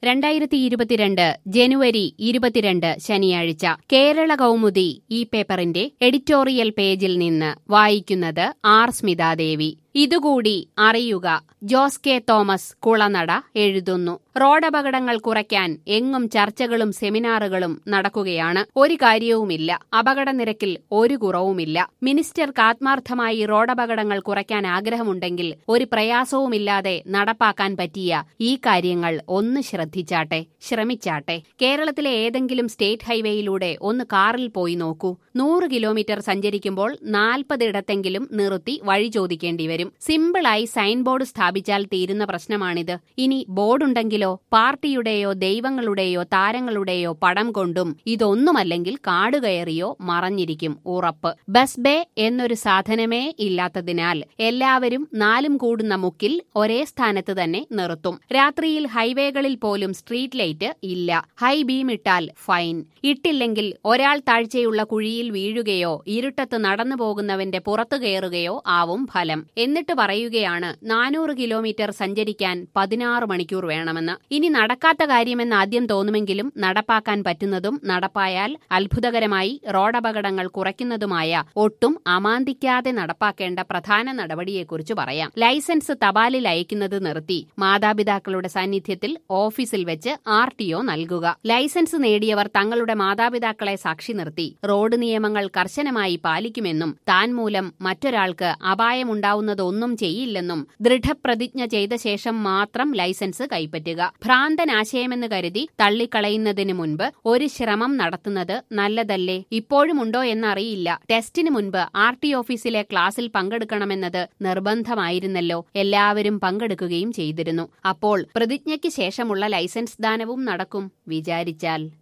2022 ജനുവരി 22 ശനിയാഴ്ച കേരള കൗമുദി ഈ പേപ്പറിന്റെ എഡിറ്റോറിയൽ പേജിൽ നിന്ന് വായിക്കുന്നത് ആർ സ്മിതാദേവി. ഇതുകൂടി അറിയുക. ജോസ് കെ തോമസ് കുളനട എഴുതുന്നു. റോഡപകടങ്ങൾ കുറയ്ക്കാൻ എങ്ങും ചർച്ചകളും സെമിനാറുകളും നടക്കുകയാണ്. ഒരു കാര്യവുമില്ല. അപകടനിരക്കിൽ ഒരു കുറവുമില്ല. മിനിസ്റ്റർക്ക് ആത്മാർത്ഥമായി റോഡപകടങ്ങൾ കുറയ്ക്കാൻ ആഗ്രഹമുണ്ടെങ്കിൽ ഒരു പ്രയാസവുമില്ലാതെ നടപ്പാക്കാൻ പറ്റിയ ഈ കാര്യങ്ങൾ ഒന്ന് ശ്രമിച്ചാട്ടെ. കേരളത്തിലെ ഏതെങ്കിലും സ്റ്റേറ്റ് ഹൈവേയിലൂടെ ഒന്ന് കാറിൽ പോയി നോക്കൂ. 100 കിലോമീറ്റർ സഞ്ചരിക്കുമ്പോൾ 40 ഇടത്തെങ്കിലും നിർത്തി വഴി ചോദിക്കേണ്ടി വരും. സിമ്പിളായി സൈൻ ബോർഡ് സ്ഥാപിച്ചാൽ തീരുന്ന പ്രശ്നമാണിത്. ഇനി ബോർഡുണ്ടെങ്കിലോ പാർട്ടിയുടെയോ ദൈവങ്ങളുടെയോ താരങ്ങളുടെയോ പടം കൊണ്ടും ഇതൊന്നുമല്ലെങ്കിൽ കാടുകയറിയോ മറഞ്ഞിരിക്കും ഉറപ്പ്. ബസ് ബേ എന്നൊരു സാധനമേ ഇല്ലാത്തതിനാൽ എല്ലാവരും നാലും കൂടുന്ന മുക്കിൽ ഒരേ സ്ഥാനത്ത് തന്നെ നിർത്തും. രാത്രിയിൽ ഹൈവേകളിൽ പോലും സ്ട്രീറ്റ് ലൈറ്റ് ഇല്ല. ഹൈ ബീം ഇട്ടാൽ ഫൈൻ. ഇട്ടില്ലെങ്കിൽ ഒരാൾ താഴ്ചയുള്ള കുഴിയിൽ വീഴുകയോ ഇരുട്ടത്ത് നടന്നു പോകുന്നവന്റെ പുറത്തു കയറുകയോ ആവും ഫലം. എന്നിട്ട് പറയുകയാണ് 400 കിലോമീറ്റർ സഞ്ചരിക്കാൻ 16 മണിക്കൂർ വേണമെന്ന്. ഇനി നടക്കാത്ത കാര്യമെന്ന് ആദ്യം തോന്നുമെങ്കിലും നടപ്പാക്കാൻ പറ്റുന്നതും നടപ്പായാൽ അത്ഭുതകരമായി റോഡപകടങ്ങൾ കുറയ്ക്കുന്നതുമായ ഒട്ടും അമാന്തിക്കാതെ നടപ്പാക്കേണ്ട പ്രധാന നടപടിയെക്കുറിച്ച് പറയാം. ലൈസൻസ് തപാലിൽ അയക്കുന്നത് നിർത്തി മാതാപിതാക്കളുടെ സാന്നിധ്യത്തിൽ ഓഫീസിൽ വെച്ച് RTO നൽകുക. ലൈസൻസ് നേടിയവർ തങ്ങളുടെ മാതാപിതാക്കളെ സാക്ഷി നിർത്തി റോഡ് നിയമങ്ങൾ കർശനമായി പാലിക്കുമെന്നും താൻ മൂലം മറ്റൊരാൾക്ക് അപായമുണ്ടാവുന്നതൊന്നും ചെയ്യില്ലെന്നും ദൃഢപ്രതിജ്ഞ ചെയ്ത ശേഷം മാത്രം ലൈസൻസ് കൈപ്പറ്റുക. ഭ്രാന്തനാശയമെന്ന് കരുതി തള്ളിക്കളയുന്നതിന് മുൻപ് ഒരു ശ്രമം നടത്തുന്നത് നല്ലതല്ലേ? ഇപ്പോഴുമുണ്ടോ എന്നറിയില്ല. ടെസ്റ്റിന് മുൻപ് RT ഓഫീസിലെ ക്ലാസ്സിൽ പങ്കെടുക്കണമെന്നത് നിർബന്ധമായിരുന്നല്ലോ. എല്ലാവരും പങ്കെടുക്കുകയും ചെയ്തിരുന്നു. അപ്പോൾ പ്രതിജ്ഞയ്ക്ക് ശേഷമുള്ള ലൈസൻസ് ദാനവും നടക്കും വിചാരിച്ചാൽ.